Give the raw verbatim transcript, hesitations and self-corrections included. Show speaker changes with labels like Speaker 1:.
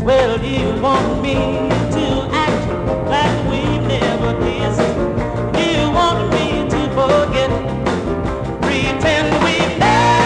Speaker 1: Well, you want me to act like we never did.